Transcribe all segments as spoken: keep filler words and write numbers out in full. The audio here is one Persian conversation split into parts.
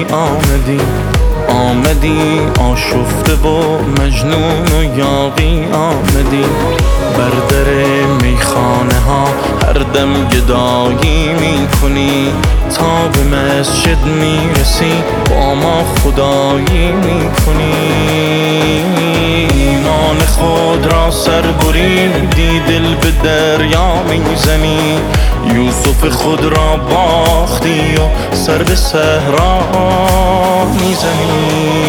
آمدی آمدی آشفته و مجنون و یاغی آمدی بر در میخانه ها هر دم گدایی میکنی تا به مسجد میرسی با ما خدایی میکنی ایمان خود را سر بریدی دل به دریا میزنی یوسف خود را باختی و سر به صحرا میزنی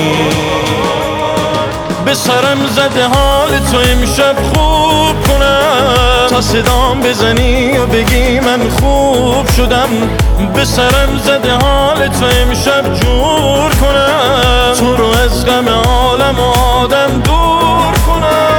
به سرم زده حال تو امشب خوب کنم تا صدام بزنی و بگی من خوب شدم به سرم زده حال تو امشب جور کنم تو رو از غم عالم و آدم دور کنم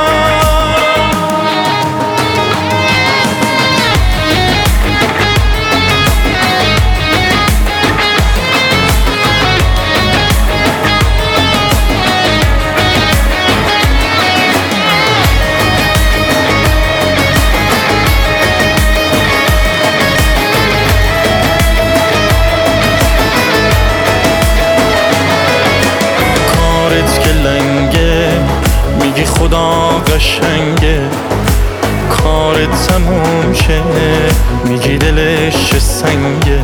میگی خدا قشنگه کارت تموم شه میگی دلش سنگه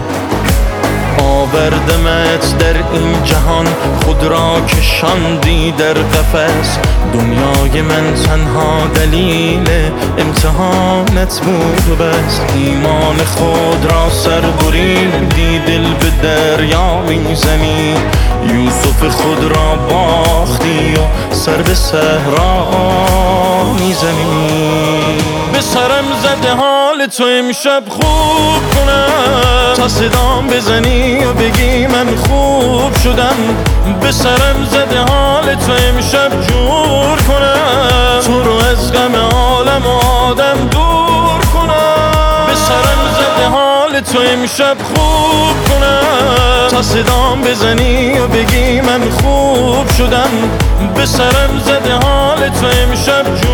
آوردمت در این جهان خود را کشاندی در قفس دنیای من تنها دلیل امتحانت بود و بس ایمان خود را سر بریدی دل به دریا میزنی یوسف خود را باختی و سر به صحرا میزنی به سرم زده حال تو امشب خوب کنم تا صدام بزنی و بگی من خوب شدم به سرم زده حال تو امشب جور کنم تو رو از غم عالم و آدم دور کنم به سرم زده حال تو امشب خوب کنم تا صدام بزنی و بگی من خوب شدم به سرم زده حال تو امشب جور